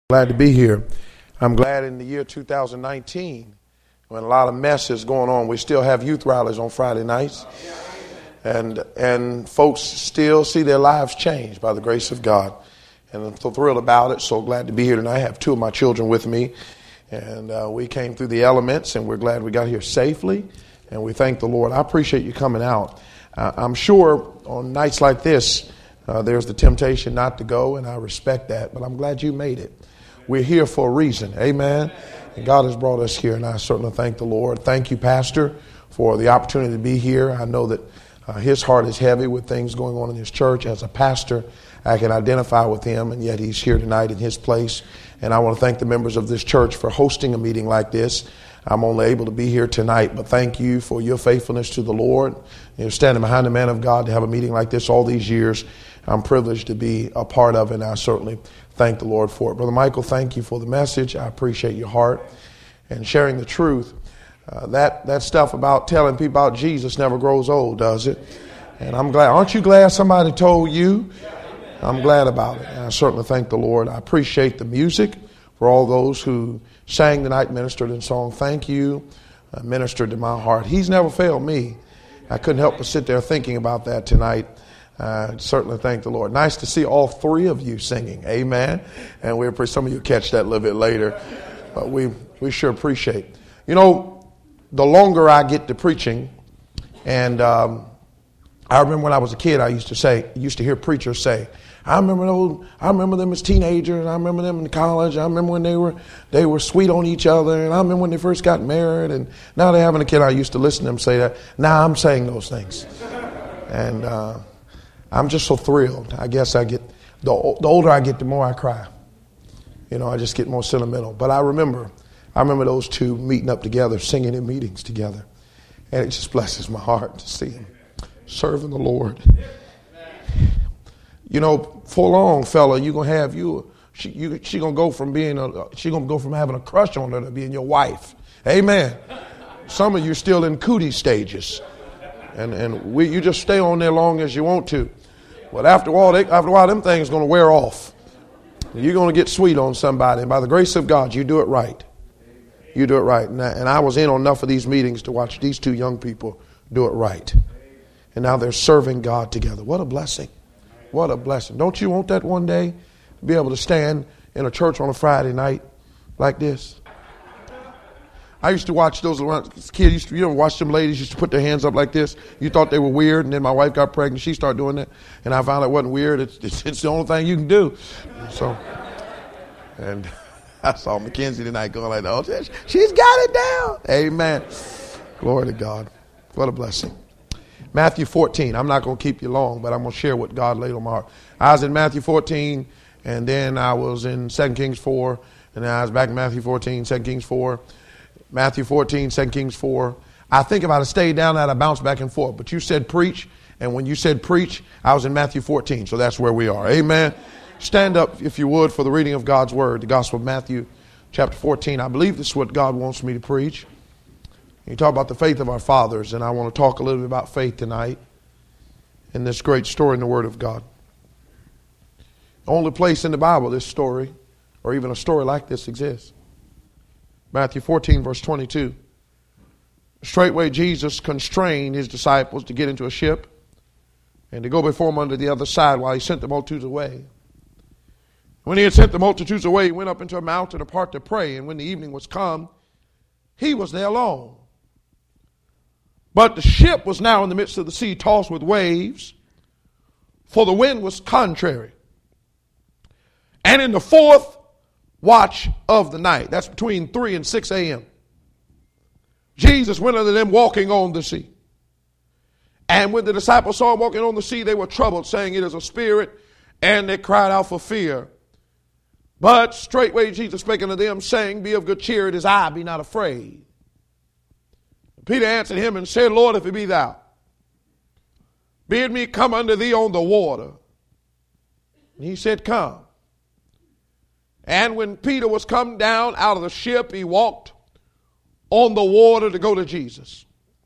Glad to be here. I'm glad in the year 2019, when a lot of mess is going on, we still have youth rallies on Friday nights. And folks still see their lives changed by the grace of God. And I'm so thrilled about it. So glad to be here tonight. I have two of my children with me. And we came through the elements, and we're glad we got here safely. And we thank the Lord. I appreciate you coming out. I'm sure on nights like this, there's the temptation not to go, and I respect that. But I'm glad you made it. We're here for a reason. Amen. And God has brought us here, and I certainly thank the Lord. Thank you, Pastor, for the opportunity to be here. I know that his heart is heavy with things going on in his church. As a pastor, I can identify with him, and yet he's here tonight in his place. And I want to thank the members of this church for hosting a meeting like this. I'm only able to be here tonight, but thank you for your faithfulness to the Lord. You're standing behind the man of God to have a meeting like this all these years. I'm privileged to be a part of it, and I certainly thank the Lord for it. Brother Michael, thank you for the message. I appreciate your heart and sharing the truth. That stuff about telling people about Jesus never grows old, does it? And I'm glad. Aren't you glad somebody told you? I'm glad about it. And I certainly thank the Lord. I appreciate the music for all those who sang tonight, ministered in song. Thank you. Ministered to my heart. He's never failed me. I couldn't help but sit there thinking about that tonight. Certainly thank the Lord. Nice to see all three of you singing. Amen. And we appreciate, some of you catch that a little bit later. But we sure appreciate. You know, the longer I get to preaching, and I remember when I was a kid, I used to hear preachers say, I remember them as teenagers, I remember them in college, I remember when they were sweet on each other, and I remember when they first got married, and now they're having a kid. I used to listen to them say that. Now I'm saying those things. And I'm just so thrilled. I guess I get, the older I get, the more I cry. You know, I just get more sentimental. But I remember those two meeting up together, singing in meetings together. And it just blesses my heart to see them serving the Lord. You know, for long, fella, you're gonna have she gonna go from having a crush on her to being your wife. Amen. Some of you are still in cootie stages. And you just stay on there long as you want to. But after a while, them things are going to wear off. You're going to get sweet on somebody. And by the grace of God, you do it right. You do it right. And I was in on enough of these meetings to watch these two young people do it right. And now they're serving God together. What a blessing. What a blessing. Don't you want that one day? To be able to stand in a church on a Friday night like this? I used to watch those kids. You ever watch them ladies used to put their hands up like this? You thought they were weird, and then my wife got pregnant. She started doing that, and I found it wasn't weird. It's the only thing you can do. So, and I saw Mackenzie tonight going like, "Oh, she's got it down." Amen. Glory to God. What a blessing. Matthew 14. I'm not going to keep you long, but I'm going to share what God laid on my heart. I was in Matthew 14, and then I was in 2 Kings 4, and then I was back in Matthew 14, 2 Kings 4. Matthew 14, 2 Kings 4. I think if I'd have stayed down that, I'd bounce back and forth. But you said preach, and when you said preach, I was in Matthew 14, so that's where we are. Amen. Stand up, if you would, for the reading of God's Word, the Gospel of Matthew, chapter 14. I believe this is what God wants me to preach. You talk about the faith of our fathers, and I want to talk a little bit about faith tonight in this great story in the Word of God. The only place in the Bible this story, or even a story like this, exists. Matthew 14, verse 22. Straightway Jesus constrained his disciples to get into a ship and to go before him unto the other side while he sent the multitudes away. When he had sent the multitudes away, he went up into a mountain apart to pray. And when the evening was come, he was there alone. But the ship was now in the midst of the sea, tossed with waves, for the wind was contrary. And in the fourth watch of the night, that's between 3 and 6 a.m., Jesus went unto them walking on the sea. And when the disciples saw him walking on the sea, they were troubled, saying, It is a spirit, and they cried out for fear. But straightway Jesus spake unto them, saying, Be of good cheer, it is I, be not afraid. Peter answered him and said, Lord, if it be thou, bid me come unto thee on the water. And he said, Come. And when Peter was come down out of the ship, he walked on the water to go to Jesus.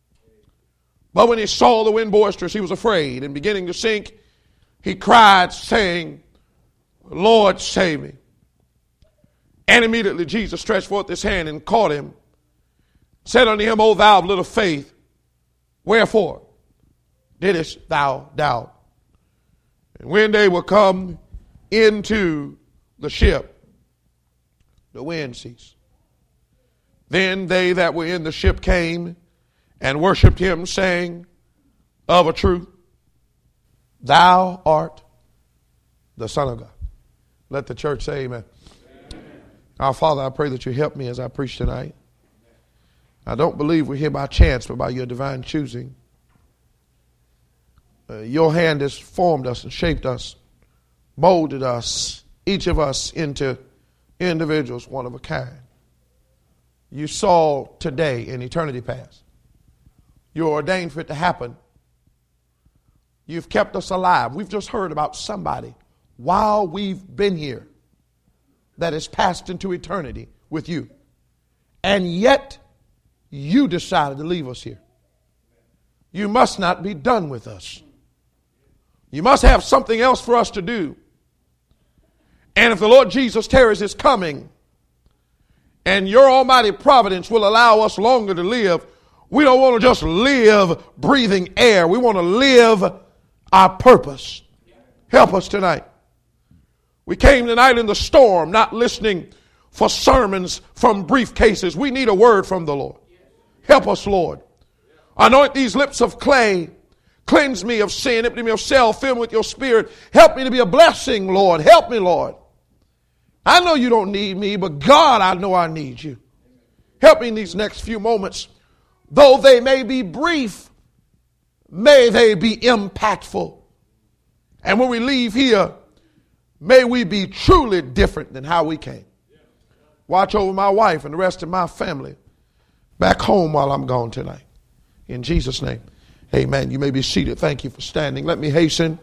But when he saw the wind boisterous, he was afraid, and beginning to sink, he cried, saying, Lord, save me. And immediately Jesus stretched forth his hand and caught him, said unto him, O thou of little faith, wherefore didst thou doubt? And when they were come into the ship, the wind ceased. Then they that were in the ship came and worshipped him, saying, Of a truth, thou art the Son of God. Let the church say amen. Amen. Our Father, I pray that you help me as I preach tonight. I don't believe we're here by chance, but by your divine choosing. Your hand has formed us and shaped us, molded us, each of us into individuals, one of a kind. You saw today in eternity past. You ordained for it to happen. You've kept us alive. We've just heard about somebody while we've been here that has passed into eternity with you. And yet, you decided to leave us here. You must not be done with us. You must have something else for us to do. And if the Lord Jesus tarries his coming, and your almighty providence will allow us longer to live, we don't want to just live breathing air. We want to live our purpose. Help us tonight. We came tonight in the storm, not listening for sermons from briefcases. We need a word from the Lord. Help us, Lord. Anoint these lips of clay. Cleanse me of sin, empty me of self, fill me with your spirit. Help me to be a blessing, Lord. Help me, Lord. I know you don't need me, but God, I know I need you. Help me in these next few moments. Though they may be brief, may they be impactful. And when we leave here, may we be truly different than how we came. Watch over my wife and the rest of my family back home while I'm gone tonight. In Jesus' name, amen. You may be seated. Thank you for standing. Let me hasten.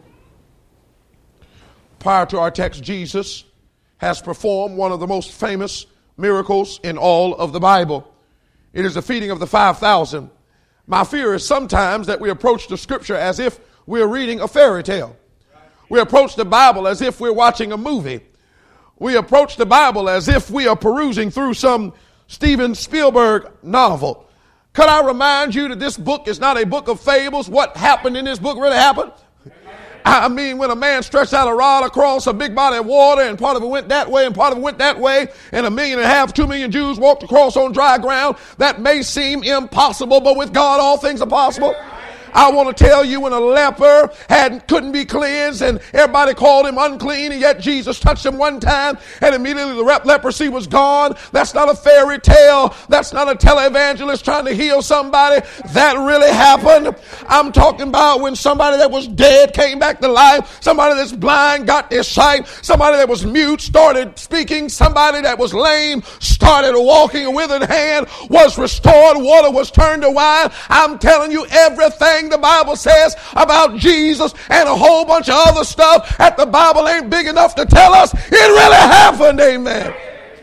Prior to our text, Jesus has performed one of the most famous miracles in all of the Bible. It is the feeding of the 5,000. My fear is sometimes that we approach the scripture as if we're reading a fairy tale. We approach the Bible as if we're watching a movie. We approach the Bible as if we are perusing through some Steven Spielberg novel. Could I remind you that this book is not a book of fables? What happened in this book really happened? I mean, when a man stretched out a rod across a big body of water and part of it went that way and part of it went that way, and 1.5 million, 2 million Jews walked across on dry ground, that may seem impossible, but with God all things are possible. I want to tell you, when a leper couldn't be cleansed and everybody called him unclean, and yet Jesus touched him one time and immediately the leprosy was gone. That's not a fairy tale. That's not a televangelist trying to heal somebody. That really happened. I'm talking about when somebody that was dead came back to life. Somebody that's blind got their sight. Somebody that was mute started speaking. Somebody that was lame started walking. A withered hand was restored. Water was turned to wine. I'm telling you, everything the Bible says about Jesus and a whole bunch of other stuff that the Bible ain't big enough to tell us, it really happened. Amen.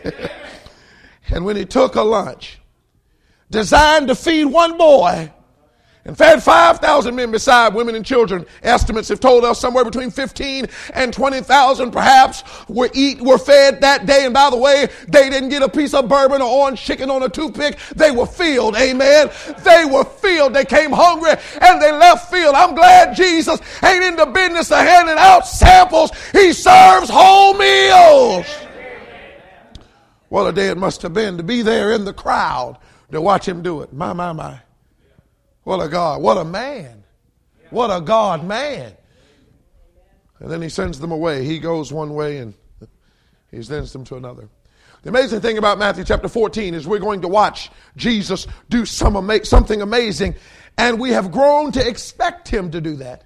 And when he took a lunch designed to feed one boy and fed 5,000 men beside women and children, estimates have told us somewhere between 15 and 20,000 perhaps were fed that day. And by the way, they didn't get a piece of bourbon or orange chicken on a toothpick. They were filled. Amen. They were filled. They came hungry and they left filled. I'm glad Jesus ain't in the business of handing out samples. He serves whole meals. What a day it must have been to be there in the crowd to watch him do it. My. What a God. What a man. What a God man. And then he sends them away. He goes one way and he sends them to another. The amazing thing about Matthew chapter 14 is we're going to watch Jesus do something amazing, and we have grown to expect him to do that.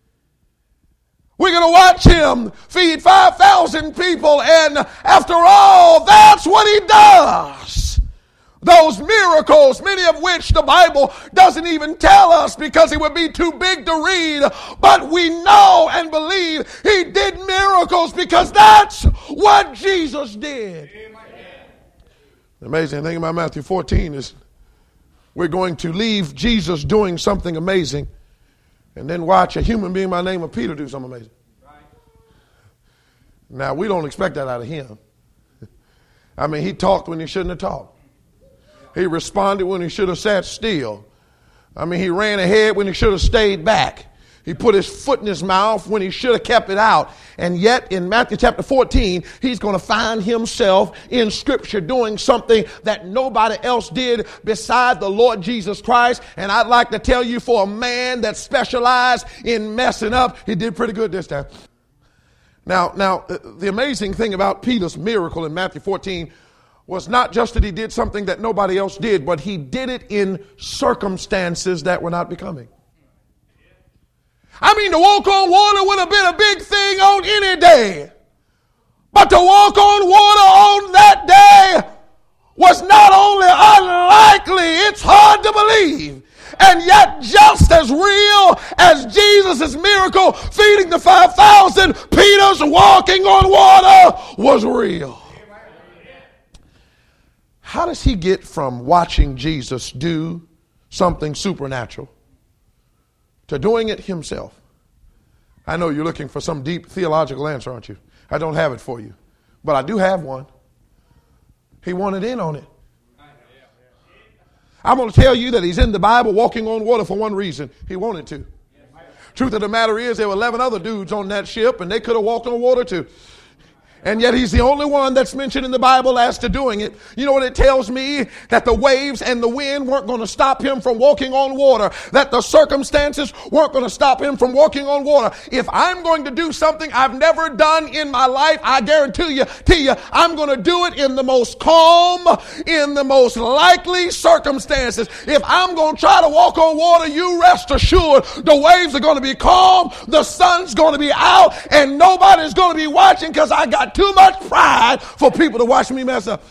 We're going to watch him feed 5,000 people, and after all, that's what he does. Those miracles, many of which the Bible doesn't even tell us because it would be too big to read. But we know and believe he did miracles because that's what Jesus did. Amen. The amazing thing about Matthew 14 is we're going to leave Jesus doing something amazing and then watch a human being by the name of Peter do something amazing. Now, we don't expect that out of him. I mean, he talked when he shouldn't have talked. He responded when he should have sat still. I mean, he ran ahead when he should have stayed back. He put his foot in his mouth when he should have kept it out. And yet in Matthew chapter 14, he's going to find himself in Scripture doing something that nobody else did beside the Lord Jesus Christ. And I'd like to tell you, for a man that specialized in messing up, he did pretty good this time. Now, the amazing thing about Peter's miracle in Matthew 14 was not just that he did something that nobody else did, but he did it in circumstances that were not becoming. I mean, to walk on water would have been a big thing on any day. But to walk on water on that day was not only unlikely, it's hard to believe. And yet, just as real as Jesus' miracle feeding the 5,000, Peter's walking on water was real. How does he get from watching Jesus do something supernatural to doing it himself? I know you're looking for some deep theological answer, aren't you? I don't have it for you, but I do have one. He wanted in on it. I'm going to tell you that he's in the Bible walking on water for one reason. He wanted to. Truth of the matter is, there were 11 other dudes on that ship, and they could have walked on water too. And yet he's the only one that's mentioned in the Bible as to doing it. You know what it tells me? That the waves and the wind weren't going to stop him from walking on water. That the circumstances weren't going to stop him from walking on water. If I'm going to do something I've never done in my life, I guarantee you, I'm going to do it in the most calm, in the most likely circumstances. If I'm going to try to walk on water, you rest assured the waves are going to be calm, the sun's going to be out, and nobody's going to be watching because I got too much pride for people to watch me mess up.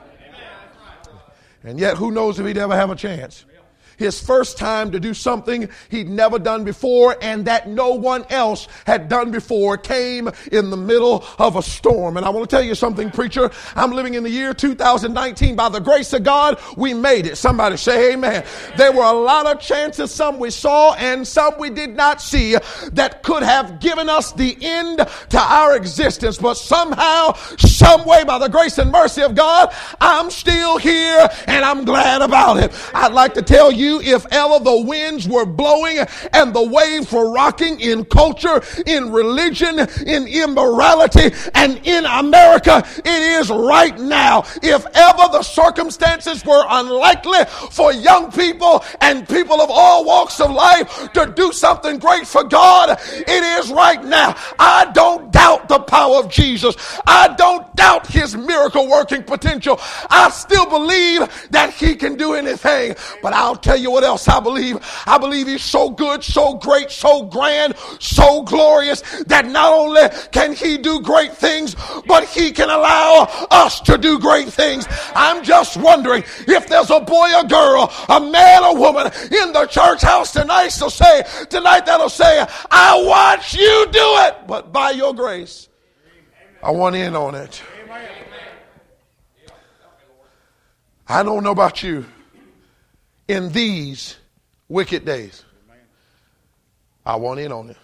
And yet, who knows if he'd ever have a chance? His first time to do something he'd never done before and that no one else had done before came in the middle of a storm. And I want to tell you something, preacher. I'm living in the year 2019. By the grace of God, we made it. Somebody say amen. There were a lot of chances, some we saw and some we did not see, that could have given us the end to our existence. But somehow, some way, by the grace and mercy of God, I'm still here and I'm glad about it. I'd like to tell you, if ever the winds were blowing and the waves were rocking in culture, in religion, in immorality, and in America, it is right now. If ever the circumstances were unlikely for young people and people of all walks of life to do something great for God, it is right now. I don't doubt the power of Jesus. I don't doubt his miracle working potential. I still believe that he can do anything. But I'll tell you what else I believe. I believe he's so good, so great, so grand, so glorious that not only can he do great things, but he can allow us to do great things. I'm just wondering if there's a boy or girl, a man or woman in the church house tonight that'll say, I watch you do it, but by your grace, I want in on it. I don't know about you. In these wicked days, I want in on it.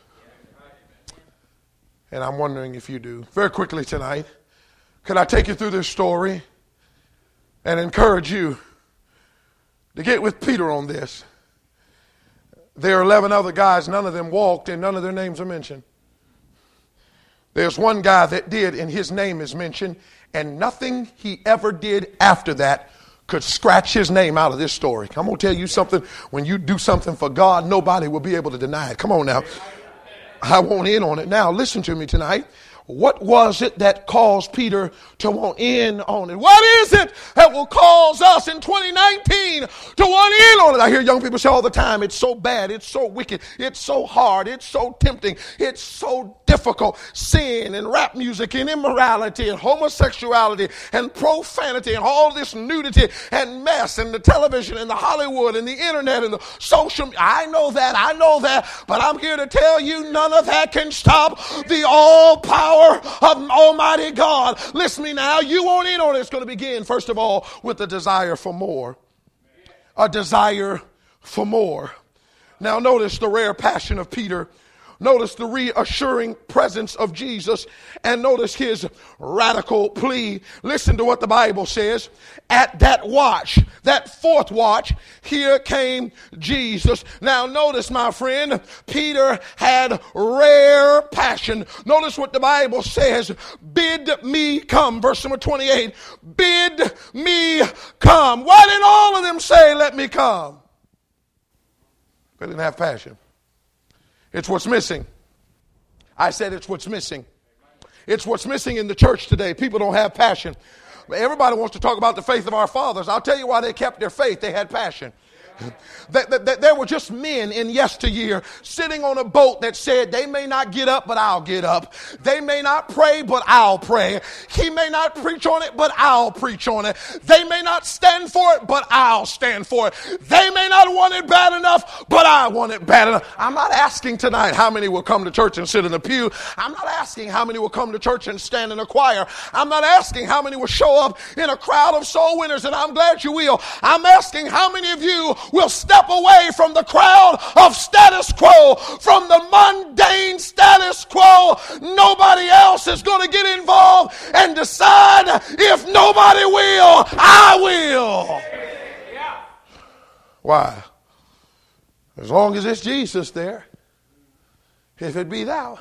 And I'm wondering if you do. Very quickly tonight, could I take you through this story and encourage you to get with Peter on this? There are 11 other guys, none of them walked and none of their names are mentioned. There's one guy that did and his name is mentioned, and nothing he ever did after that could scratch his name out of this story. I'm going to tell you something. When you do something for God, nobody will be able to deny it. Come on now. I want in on it. Now, listen to me tonight. What was it that caused Peter to want in on it? What is it that will cause us in 2019 to want in on it? I hear young people say all the time, it's so bad, it's so wicked, it's so hard, it's so tempting, it's so difficult. Sin and rap music and immorality and homosexuality and profanity and all this nudity and mess and the television and the Hollywood and the internet and the social media. I know that, but I'm here to tell you none of that can stop the all-power of Almighty God. Listen to me now. You want in on it. It's going to begin, first of all, with a desire for more. A desire for more. Now notice the rare passion of Peter Notice the reassuring presence of Jesus, and notice his radical plea. Listen to what the Bible says. At that watch, that fourth watch, here came Jesus. Now notice, my friend, Peter had rare passion. Notice what the Bible says. Bid me come. Verse number 28. Bid me come. Why didn't all of them say, let me come? They didn't have passion. It's what's missing. I said it's what's missing. It's what's missing in the church today. People don't have passion. Everybody wants to talk about the faith of our fathers. I'll tell you why they kept their faith. They had passion. There were just men in yesteryear sitting on a boat that said, they may not get up, but I'll get up. They may not pray, but I'll pray. He may not preach on it, but I'll preach on it. They may not stand for it, but I'll stand for it. They may not want it bad enough, but I want it bad enough. I'm not asking tonight how many will come to church and sit in the pew. I'm not asking how many will come to church and stand in a choir. I'm not asking how many will show up in a crowd of soul winners, and I'm glad you will. I'm asking how many of you will step away from the crowd of status quo, from the mundane status quo. Nobody else is going to get involved and decide if nobody will, I will. Why? As long as it's Jesus there, if it be thou.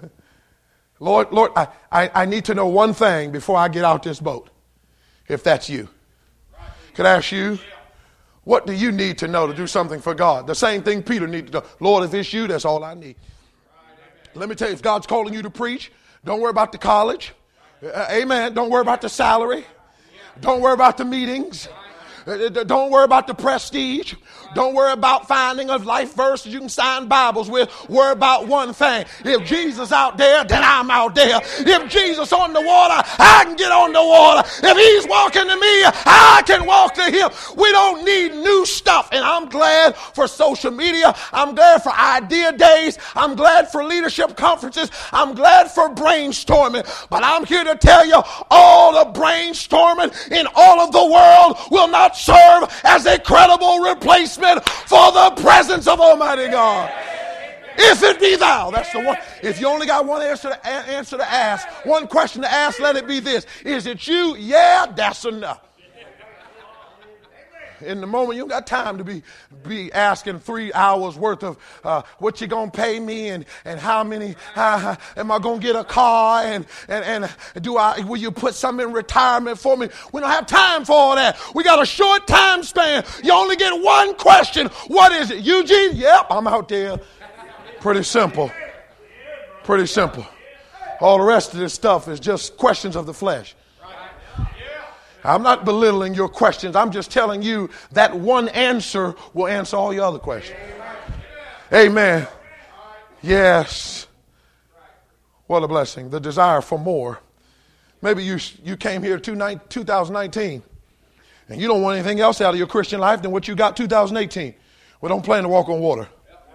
Lord, I need to know one thing before I get out this boat, if that's you. Could I ask you? What do you need to know to do something for God? The same thing Peter needed to know. Lord, if it's you, that's all I need. Let me tell you, if God's calling you to preach, don't worry about the college. Amen. Don't worry about the salary. Don't worry about the meetings. Don't worry about the prestige. Don't worry about finding a life verse you can sign Bibles with. Worry about one thing. If Jesus out there, then I'm out there. If Jesus on the water, I can get on the water. If he's walking to me, I can walk to him. We don't need new stuff. And I'm glad for social media. I'm glad for idea days. I'm glad for leadership conferences. I'm glad for brainstorming. But I'm here to tell you, all the brainstorming in all of the world will not serve as a credible replacement for the presence of Almighty God. If it be thou, that's the one. If you only got one answer to ask, one question to ask, let it be this. Is it you? Yeah, that's enough. In the moment, you don't got time to be asking 3 hours worth of what you gonna pay me and how many am I gonna get a car and will you put something in retirement for me? We don't have time for all that. We got a short time span. You only get one question. What is it, Eugene? Yep, I'm out there. Pretty simple. Pretty simple. All the rest of this stuff is just questions of the flesh. I'm not belittling your questions. I'm just telling you that one answer will answer all your other questions. Amen. Yes. What a blessing. The desire for more. Maybe you came here 2019 and you don't want anything else out of your Christian life than what you got 2018. Well, don't plan to walk on water.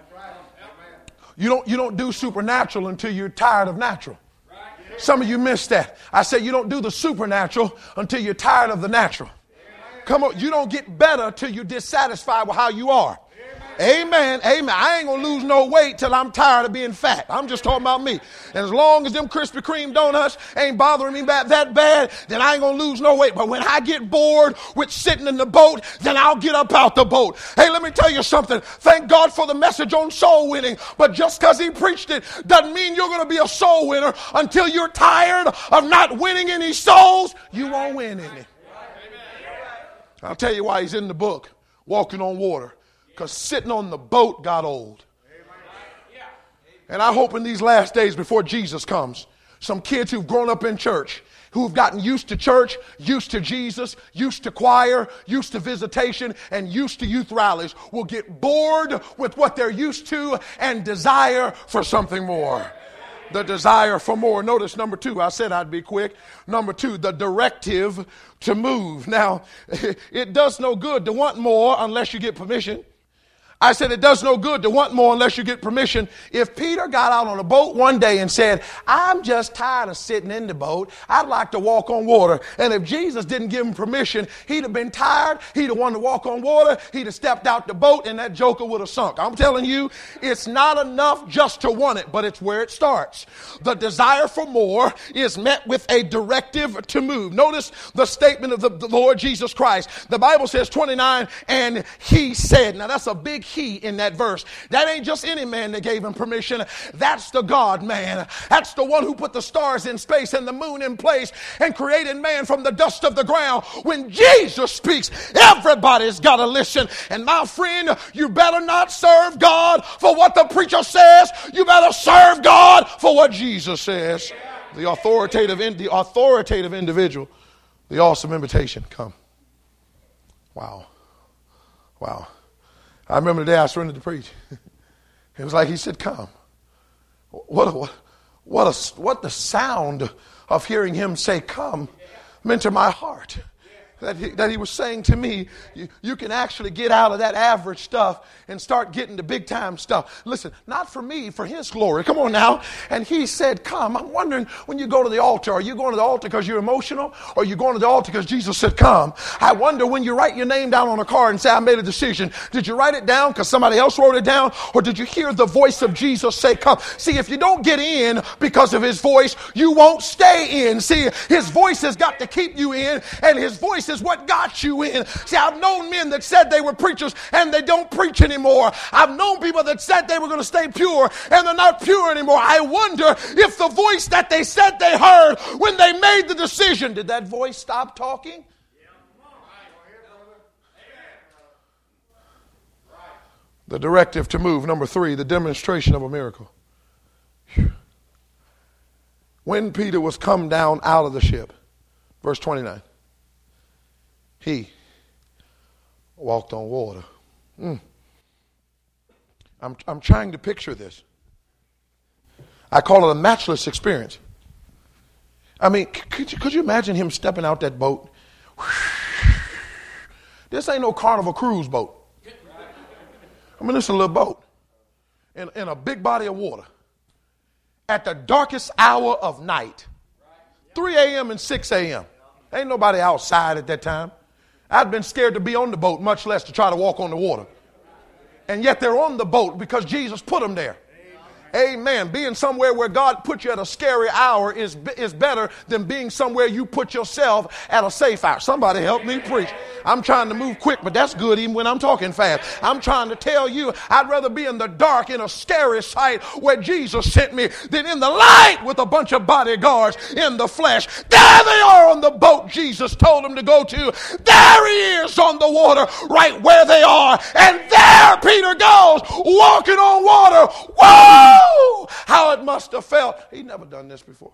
You don't do supernatural until you're tired of natural. Some of you missed that. I said you don't do the supernatural until you're tired of the natural. Come on, you don't get better till you're dissatisfied with how you are. Amen. Amen. I ain't going to lose no weight till I'm tired of being fat. I'm just talking about me. And as long as them Krispy Kreme donuts ain't bothering me that bad, then I ain't going to lose no weight. But when I get bored with sitting in the boat, then I'll get up out the boat. Hey, let me tell you something. Thank God for the message on soul winning. But just because he preached it doesn't mean you're going to be a soul winner until you're tired of not winning any souls. You won't win any. I'll tell you why he's in the book, Walking on Water. Because sitting on the boat got old. And I hope in these last days before Jesus comes, some kids who've grown up in church, who've gotten used to church, used to Jesus, used to choir, used to visitation, and used to youth rallies will get bored with what they're used to and desire for something more. The desire for more. Notice number 2. I said I'd be quick. Number 2, the directive to move. Now, it does no good to want more unless you get permission. I said it does no good to want more unless you get permission. If Peter got out on a boat one day and said, I'm just tired of sitting in the boat, I'd like to walk on water. And if Jesus didn't give him permission, he'd have been tired, he'd have wanted to walk on water, he'd have stepped out the boat, and that joker would have sunk. I'm telling you, it's not enough just to want it, but it's where it starts. The desire for more is met with a directive to move. Notice the statement of the Lord Jesus Christ. The Bible says 29, and he said. Now that's a big he in that verse. That ain't just any man that gave him permission. That's the God man. That's the one who put the stars in space and the moon in place and created man from the dust of the ground. When Jesus speaks, everybody's got to listen. And my friend, you better not serve God for what the preacher says. You better serve God for what Jesus says. The authoritative individual. The awesome invitation. Come. Wow. I remember the day I surrendered to preach. It was like he said, come. What the sound of hearing him say, come, meant to my heart. That he was saying to me, you can actually get out of that average stuff and start getting the big time stuff. Listen, not for me, for his glory. Come on now. And he said, come. I'm wondering, when you go to the altar, are you going to the altar because you're emotional? Or are you going to the altar because Jesus said, come? I wonder, when you write your name down on a card and say, I made a decision, did you write it down because somebody else wrote it down? Or did you hear the voice of Jesus say, come? See, if you don't get in because of his voice, you won't stay in. See, his voice has got to keep you in, and his voice is what got you in. See, I've known men that said they were preachers and they don't preach anymore. I've known people that said they were going to stay pure and they're not pure anymore. I wonder if the voice that they said they heard when they made the decision, did that voice stop talking? The directive to move. Number 3, the demonstration of a miracle. When Peter was come down out of the ship, verse 29, he walked on water. I'm trying to picture this. I call it a matchless experience. I mean, could you imagine him stepping out that boat? This ain't no Carnival cruise boat. I mean, this is a little boat in a big body of water at the darkest hour of night, 3 a.m. and 6 a.m. Ain't nobody outside at that time. I'd been scared to be on the boat, much less to try to walk on the water. And yet they're on the boat because Jesus put them there. Amen. Being somewhere where God put you at a scary hour is better than being somewhere you put yourself at a safe hour. Somebody help me preach. I'm trying to move quick, but that's good even when I'm talking fast. I'm trying to tell you, I'd rather be in the dark in a scary sight where Jesus sent me than in the light with a bunch of bodyguards in the flesh. There they are on the boat Jesus told them to go to. There he is on the water right where they are. And there Peter goes walking on water. Whoa! How it must have felt. He'd never done this before.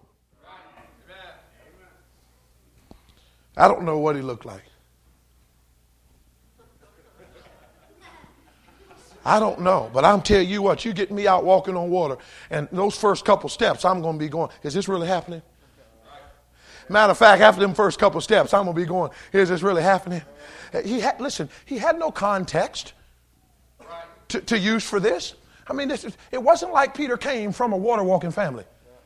I don't know what he looked like. I don't know, but I'm telling you what, you get me out walking on water, and those first couple steps, I'm going to be going, is this really happening? Matter of fact, after them first couple steps, I'm going to be going, is this really happening? He had no context to use for this. I mean, it wasn't like Peter came from a water walking family.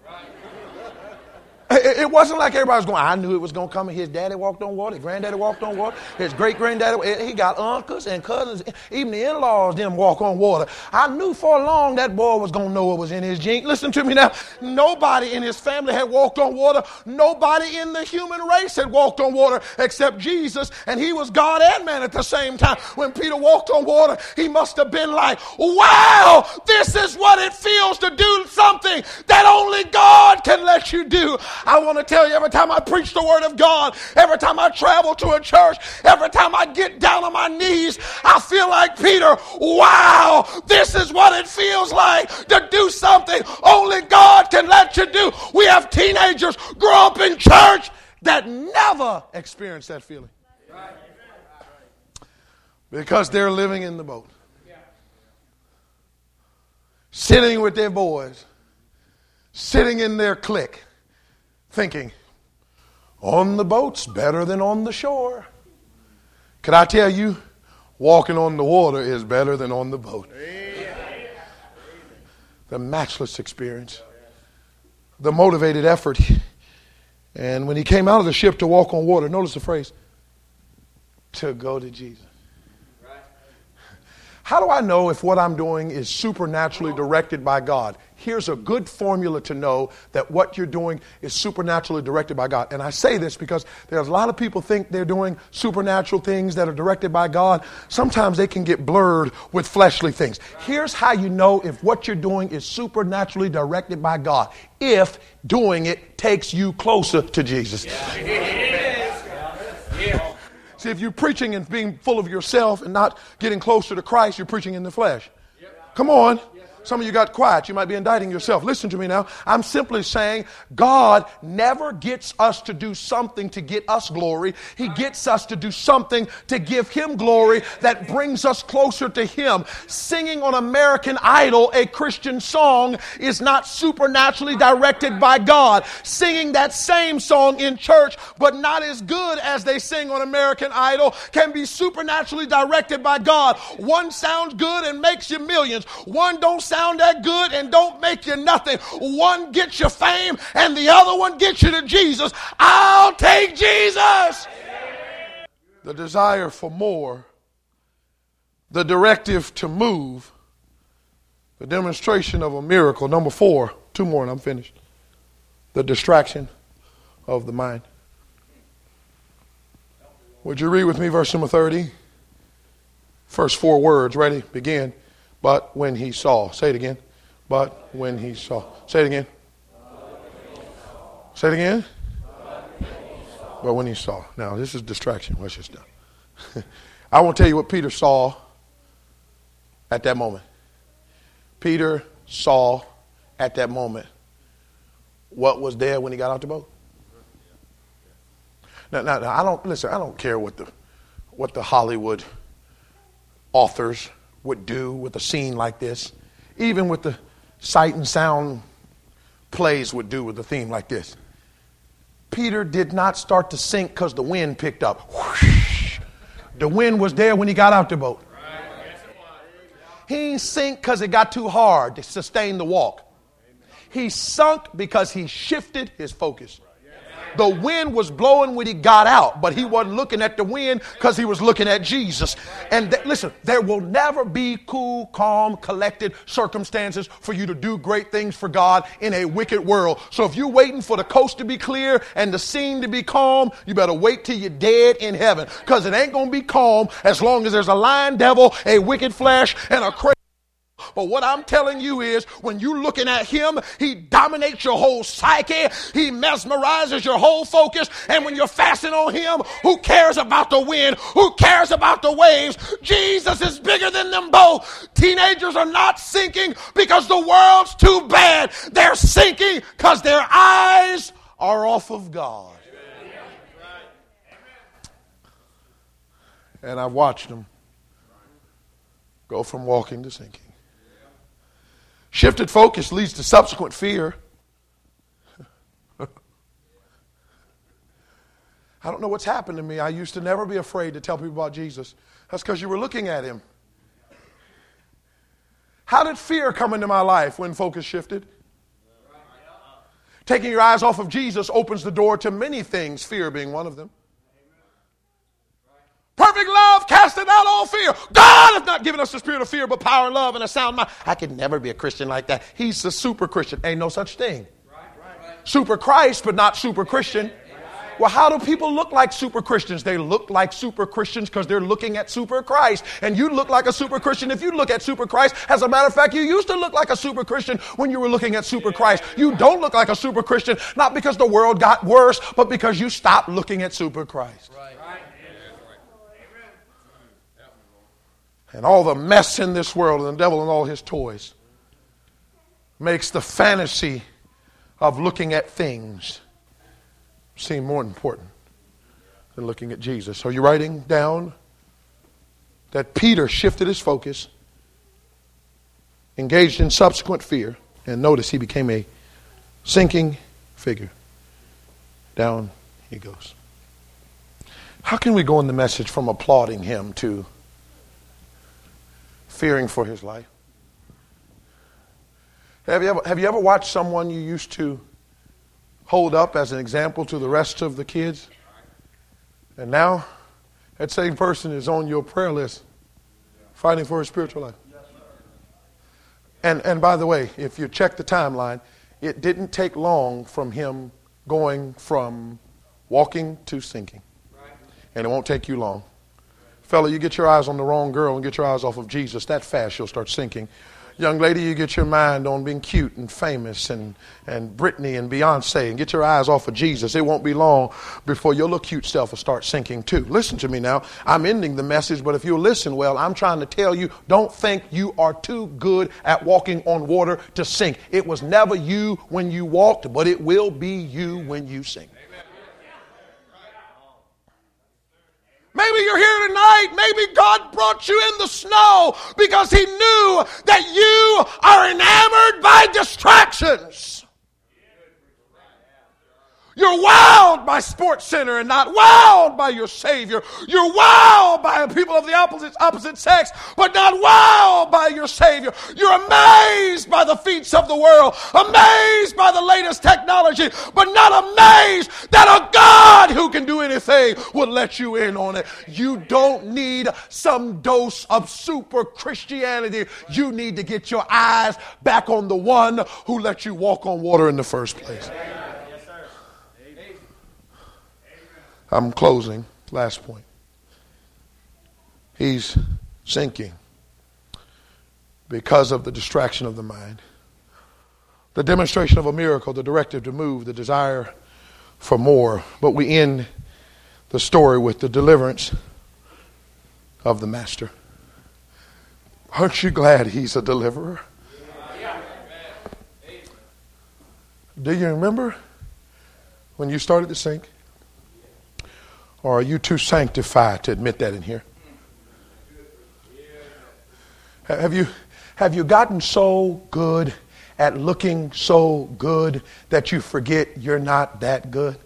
It wasn't like everybody was going, I knew it was going to come. His daddy walked on water. His granddaddy walked on water. His great-granddaddy, he got uncles and cousins. Even the in-laws didn't walk on water. I knew for long that boy was going to know what was in his genes. Listen to me now. Nobody in his family had walked on water. Nobody in the human race had walked on water except Jesus. And he was God and man at the same time. When Peter walked on water, he must have been like, wow, this is what it feels to do something that only God can let you do. I want to tell you, every time I preach the word of God, every time I travel to a church, every time I get down on my knees, I feel like Peter, wow, this is what it feels like to do something only God can let you do. We have teenagers grow up in church that never experience that feeling because they're living in the boat, sitting with their boys, sitting in their clique, thinking, on the boat's better than on the shore. Can I tell you, Walking on the water is better than on the boat. The matchless experience. The motivated effort. And when he came out of the ship to walk on water, notice the phrase, to go to Jesus. How do I know if what I'm doing is supernaturally directed by God? Here's a good formula to know that what you're doing is supernaturally directed by God. And I say this because there's a lot of people think they're doing supernatural things that are directed by God. Sometimes they can get blurred with fleshly things. Here's how you know if what you're doing is supernaturally directed by God. If doing it takes you closer to Jesus. See, if you're preaching and being full of yourself and not getting closer to Christ, you're preaching in the flesh. Come on. Some of you got quiet. You might be indicting yourself. Listen to me now. I'm simply saying God never gets us to do something to get us glory. He gets us to do something to give Him glory that brings us closer to Him. Singing on American Idol a Christian song is not supernaturally directed by God. Singing that same song in church but not as good as they sing on American Idol can be supernaturally directed by God. One sounds good and makes you millions. One don't sound that good and don't make you nothing. One gets you fame and the other one gets you to Jesus. I'll take Jesus. The desire for more, the directive to move, the demonstration of a miracle. Number 4, 2 more and I'm finished. The distraction of the mind. Would you read with me verse number 30? First 4 words. Ready? Begin. But when he saw. Say it again. But when he saw. Say it again. Say it again. But when he saw. Now, this is distraction. Watch this now. I want to tell you what Peter saw at that moment. Peter saw at that moment what was there when he got out the boat. Now I don't care what the Hollywood authors would do with a scene like this. Even with the sight and sound plays would do with a theme like this. Peter did not start to sink because the wind picked up. Whoosh. The wind was there when he got out the boat. He didn't sink because it got too hard to sustain the walk. He sunk because he shifted his focus. The wind was blowing when he got out, but he wasn't looking at the wind because he was looking at Jesus. And listen, there will never be cool, calm, collected circumstances for you to do great things for God in a wicked world. So if you're waiting for the coast to be clear and the scene to be calm, you better wait till you're dead in heaven, because it ain't going to be calm as long as there's a lying devil, a wicked flesh, and a crazy. But what I'm telling you is, when you're looking at Him, He dominates your whole psyche. He mesmerizes your whole focus. And when you're fasting on Him, who cares about the wind? Who cares about the waves? Jesus is bigger than them both. Teenagers are not sinking because the world's too bad. They're sinking because their eyes are off of God. And I've watched them go from walking to sinking. Shifted focus leads to subsequent fear. I don't know what's happened to me. I used to never be afraid to tell people about Jesus. That's because you were looking at Him. How did fear come into my life when focus shifted? Taking your eyes off of Jesus opens the door to many things, fear being one of them. Perfect love casteth out all fear. God has not given us the spirit of fear, but power and love and a sound mind. I could never be a Christian like that. He's the super Christian. Ain't no such thing. Super Christ, but not super Christian. Well, how do people look like super Christians? They look like super Christians because they're looking at super Christ. And you look like a super Christian if you look at super Christ. As a matter of fact, you used to look like a super Christian when you were looking at super Christ. You don't look like a super Christian, not because the world got worse, but because you stopped looking at super Christ. And all the mess in this world and the devil and all his toys makes the fantasy of looking at things seem more important than looking at Jesus. Are you writing down that Peter shifted his focus, engaged in subsequent fear, and notice he became a sinking figure? Down he goes. How can we go in the message from applauding him to fearing for his life. Have you ever watched someone you used to hold up as an example to the rest of the kids? And now that same person is on your prayer list fighting for his spiritual life. And by the way, if you check the timeline, it didn't take long from him going from walking to sinking. And it won't take you long. Fella, you get your eyes on the wrong girl and get your eyes off of Jesus, that fast you'll start sinking. Young lady, you get your mind on being cute and famous and Britney and Beyonce and get your eyes off of Jesus. It won't be long before your little cute self will start sinking too. Listen to me now. I'm ending the message, but if you'll listen well, I'm trying to tell you, don't think you are too good at walking on water to sink. It was never you when you walked, but it will be you when you sink. Maybe you're here tonight. Maybe God brought you in the snow because he knew that you are enamored by distractions. You're wowed by Sports Center and not wowed by your Savior. You're wowed by people of the opposite sex, but not wowed by your Savior. You're amazed by the feats of the world, amazed by the latest technology, but not amazed that a God who can do anything would let you in on it. You don't need some dose of super Christianity. You need to get your eyes back on the one who let you walk on water in the first place. I'm closing. Last point. He's sinking because of the distraction of the mind. The demonstration of a miracle, the directive to move, the desire for more. But we end the story with the deliverance of the master. Aren't you glad he's a deliverer? Do you remember when you started to sink? Or are you too sanctified to admit that in here? Have you gotten so good at looking so good that you forget you're not that good?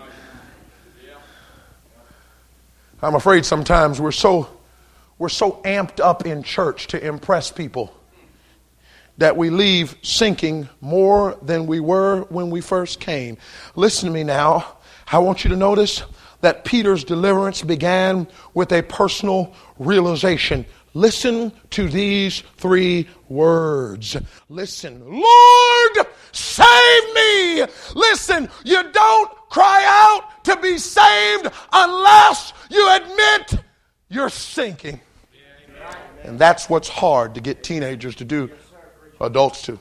I'm afraid sometimes we're so amped up in church to impress people that we leave sinking more than we were when we first came. Listen to me now. I want you to notice that Peter's deliverance began with a personal realization. Listen to these three words. Listen. Lord, save me. Listen, you don't cry out to be saved unless you admit you're sinking. And that's what's hard to get teenagers to do, adults too.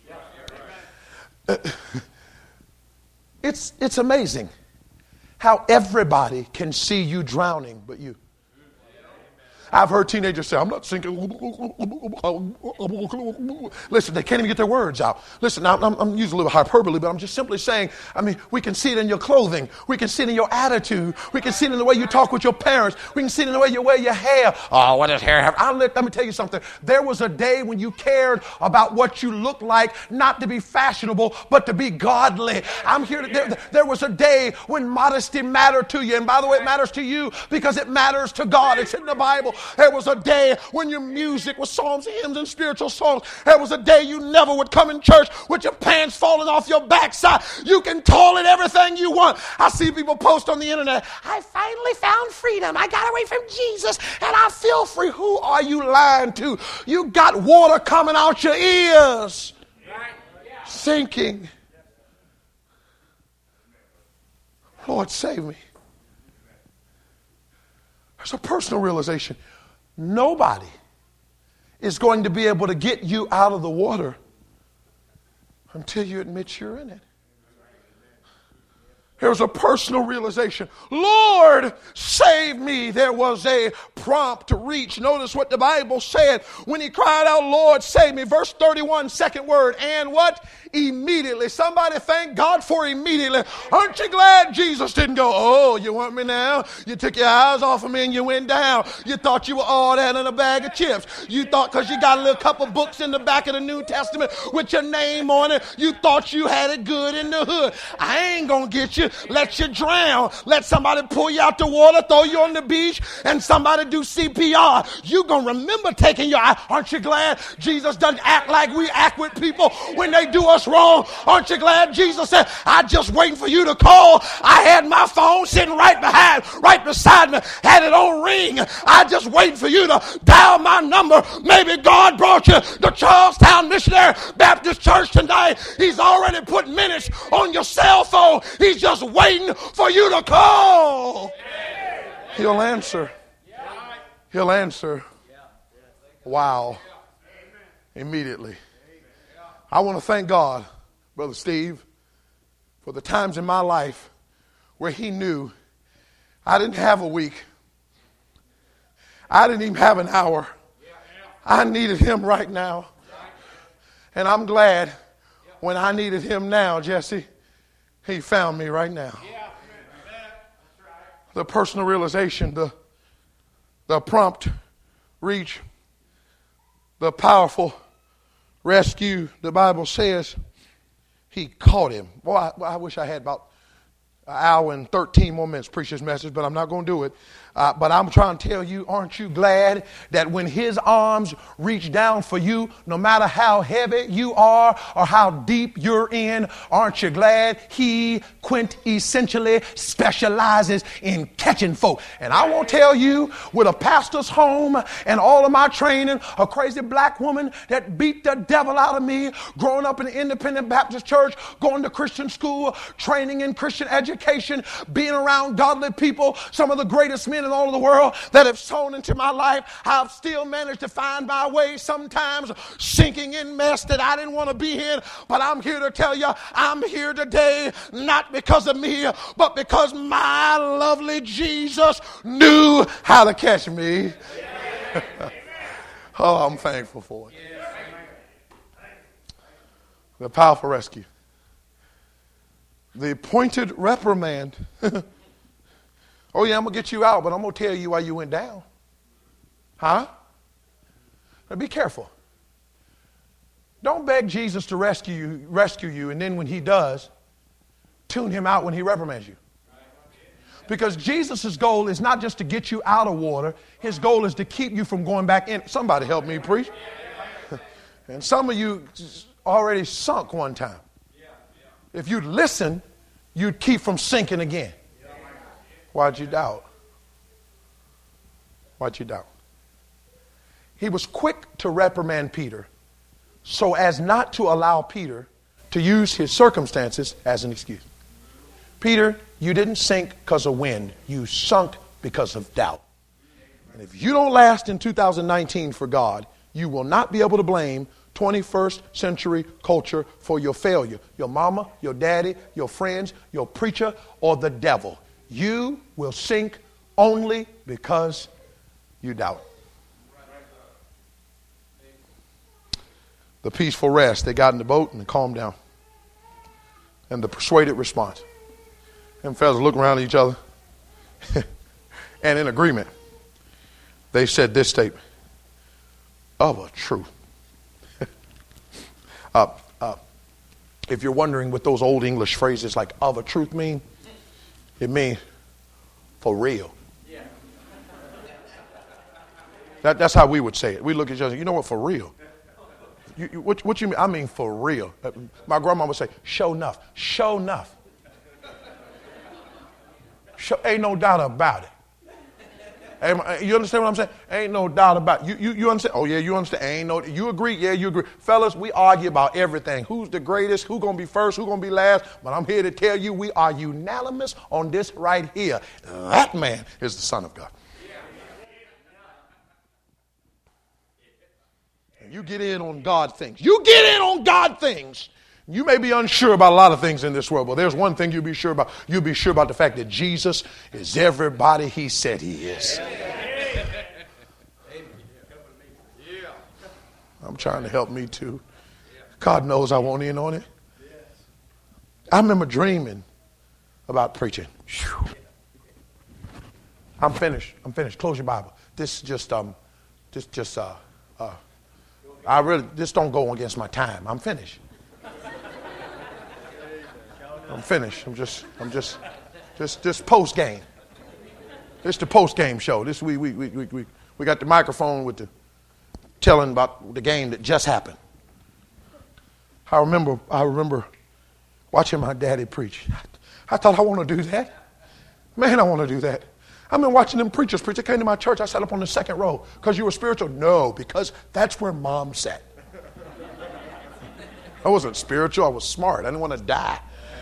It's amazing how everybody can see you drowning but you. I've heard teenagers say, I'm not sinking. Listen, they can't even get their words out. Listen, I'm using a little hyperbole, but I'm just simply saying, we can see it in your clothing. We can see it in your attitude. We can see it in the way you talk with your parents. We can see it in the way you wear your hair. Oh, what does hair have? Let me tell you something. There was a day when you cared about what you looked like, not to be fashionable, but to be godly. There was a day when modesty mattered to you. And by the way, it matters to you because it matters to God. It's in the Bible. There was a day when your music was psalms, hymns, and spiritual songs. There was a day you never would come in church with your pants falling off your backside. You can toilet everything you want. I see people post on the internet, I finally found freedom. I got away from Jesus and I feel free. Who are you lying to? You got water coming out your ears. Sinking. Lord, save me. There's a personal realization. Nobody is going to be able to get you out of the water until you admit you're in it. There's a personal realization. Lord, save me. There was a prompt to reach. Notice what the Bible said when he cried out, Lord, save me. Verse 31, second word. And what? Immediately. Somebody thank God for immediately. Aren't you glad Jesus didn't go, oh, you want me now? You took your eyes off of me and you went down. You thought you were all that in a bag of chips. You thought because you got a little couple books in the back of the New Testament with your name on it, you thought you had it good in the hood. I ain't going to get you. let you drown. Let somebody pull you out the water, throw you on the beach, and somebody do CPR. You're going to remember taking your eye. Aren't you glad Jesus doesn't act like we act with people when they do us wrong? Aren't you glad Jesus said, I just waiting for you to call. I had my phone sitting right beside me, had it on ring. I just waiting for you to dial my number. Maybe God brought you to Charlestown Missionary Baptist Church tonight. He's already put minutes on your cell phone. He's just waiting for you to call. He'll answer. He'll answer. Wow. Immediately. I want to thank God, Brother Steve, for the times in my life where he knew I didn't have a week. I didn't even have an hour. I needed him right now. And I'm glad when I needed him now, Jesse, he found me right now. The personal realization, the prompt reach, the powerful rescue, the Bible says he caught him. Boy, I wish I had about an hour and 13 more minutes to preach this message, but I'm not going to do it. But I'm trying to tell you, aren't you glad that when his arms reach down for you, no matter how heavy you are or how deep you're in, aren't you glad he quintessentially specializes in catching folk? And I won't tell you, with a pastor's home and all of my training, a crazy black woman that beat the devil out of me, growing up in an independent Baptist church, going to Christian school, training in Christian education, being around godly people, some of the greatest men in all of the world that have sown into my life, I've still managed to find my way, sometimes sinking in mess that I didn't want to be in. But I'm here to tell you, I'm here today not because of me, but because my lovely Jesus knew how to catch me. Oh, I'm thankful for it. The powerful rescue. The appointed reprimand. Oh, yeah, I'm going to get you out, but I'm going to tell you why you went down. Huh? Now be careful. Don't beg Jesus to rescue you, and then when he does, tune him out when he reprimands you. Because Jesus' goal is not just to get you out of water. His goal is to keep you from going back in. Somebody help me preach. And some of you already sunk one time. If you'd listen, you'd keep from sinking again. Why'd you doubt? Why'd you doubt? He was quick to reprimand Peter so as not to allow Peter to use his circumstances as an excuse. Peter, you didn't sink because of wind. You sunk because of doubt. And if you don't last in 2019 for God, you will not be able to blame 21st century culture for your failure. Your mama, your daddy, your friends, your preacher, or the devil. You will sink only because you doubt. The peaceful rest. They got in the boat and calmed down. And the persuaded response. Them fellas looking around at each other. And in agreement, they said this statement. Of a truth. If you're wondering what those old English phrases like of a truth mean, it means for real. That's how we would say it. We look at each other, you know what, for real. What you mean? I mean for real. My grandma would say, show enough. Show enough. Ain't no doubt about it. You understand what I'm saying? Ain't no doubt about it. You understand? Oh, yeah, you understand. Ain't no. You agree? Yeah, you agree. Fellas, we argue about everything. Who's the greatest? Who's going to be first? Who's going to be last? But I'm here to tell you we are unanimous on this right here. That man is the Son of God. And you get in on God things. You get in on God things. You may be unsure about a lot of things in this world, but there's one thing you'll be sure about. You'll be sure about the fact that Jesus is everybody he said he is. I'm trying to help me too. God knows I want in on it. I remember dreaming about preaching. I'm finished. Close your Bible. This don't go against my time. I'm finished. I'm finished. I'm just post game. This the post game show. This we got the microphone with the telling about the game that just happened. I remember watching my daddy preach. I thought, I want to do that. Man, I want to do that. I've been watching them preachers preach. They came to my church. I sat up on the second row. Because you were spiritual? No, because that's where Mom sat. I wasn't spiritual. I was smart. I didn't want to die.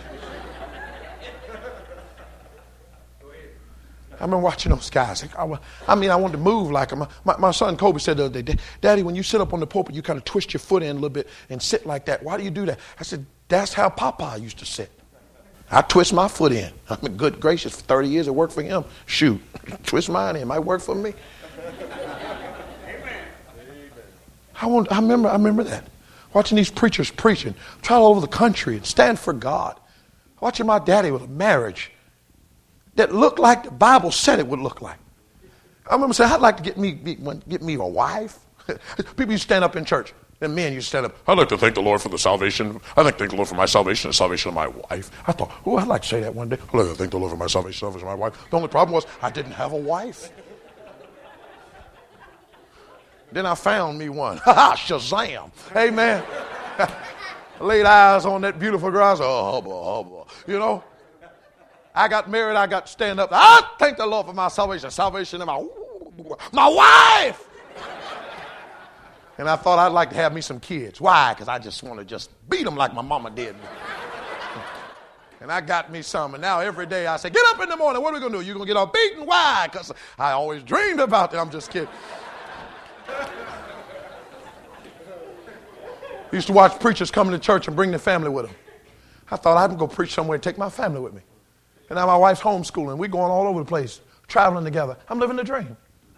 I've been watching those guys. I wanted to move like them. My son Kobe said the other day, Daddy, when you sit up on the pulpit, you kind of twist your foot in a little bit and sit like that. Why do you do that? I said, that's how Papa used to sit. I twist my foot in. I mean, good gracious, for 30 years it worked for him. Shoot, twist mine in. Might work for me. I remember that. Watching these preachers preaching, travel all over the country and stand for God. Watching my daddy with a marriage that looked like the Bible said it would look like. I remember saying, I'd like to get me a wife. People used to stand up in church. And men used to stand up. I'd like to thank the Lord for the salvation. I'd like to thank the Lord for my salvation and the salvation of my wife. I thought, I'd like to say that one day. I'd like to thank the Lord for my salvation and the salvation of my wife. The only problem was I didn't have a wife. Then I found me one. Shazam. Amen. I laid eyes on that beautiful girl. I said, hubba. You know, I got married. I got to stand up. I thank the Lord for my salvation of my wife. And I thought I'd like to have me some kids. Why? Because I just want to just beat them like my mama did. And I got me some. And now every day I say, get up in the morning. What are we going to do? You're going to get all beaten? Why? Because I always dreamed about that. I'm just kidding. I used to watch preachers come to church and bring their family with them. I thought I'd go preach somewhere and take my family with me. And now my wife's homeschooling. We're going all over the place, traveling together. I'm living the dream.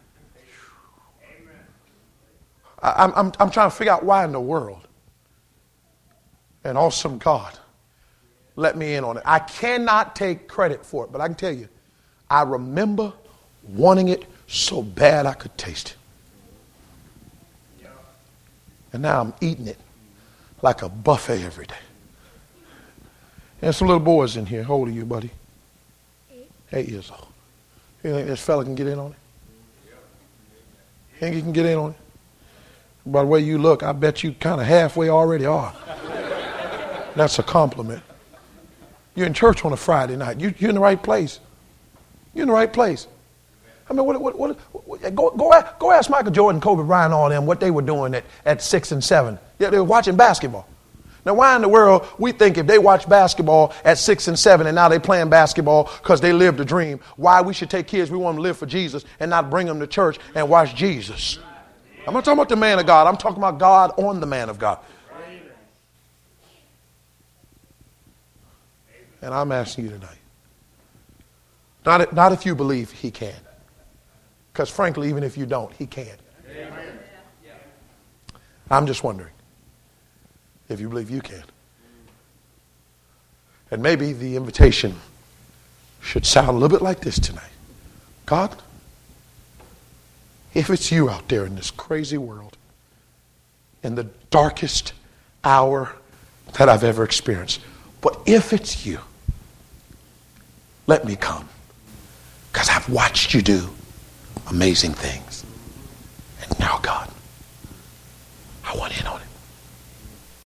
I'm trying to figure out why in the world an awesome God let me in on it. I cannot take credit for it, but I can tell you, I remember wanting it so bad I could taste it. And now I'm eating it like a buffet every day. And some little boys in here. How old are you, buddy? 8 years old. You think this fella can get in on it? You think he can get in on it? By the way you look, I bet you kind of halfway already are. That's a compliment. You're in church on a Friday night. You're in the right place. You're in the right place. I mean, go ask Michael Jordan, Kobe Bryant, all them what they were doing at 6 and 7. Yeah, they were watching basketball. Now, why in the world we think if they watch basketball at 6 and 7 and now they're playing basketball because they lived a dream, why we should take kids we want them to live for Jesus and not bring them to church and watch Jesus? I'm not talking about the man of God. I'm talking about God on the man of God. And I'm asking you tonight. Not if you believe he can. Because frankly, even if you don't, he can. I'm just wondering if you believe you can. And maybe the invitation should sound a little bit like this tonight. God, if it's you out there in this crazy world, in the darkest hour that I've ever experienced, but if it's you, let me come. Because I've watched you do amazing things.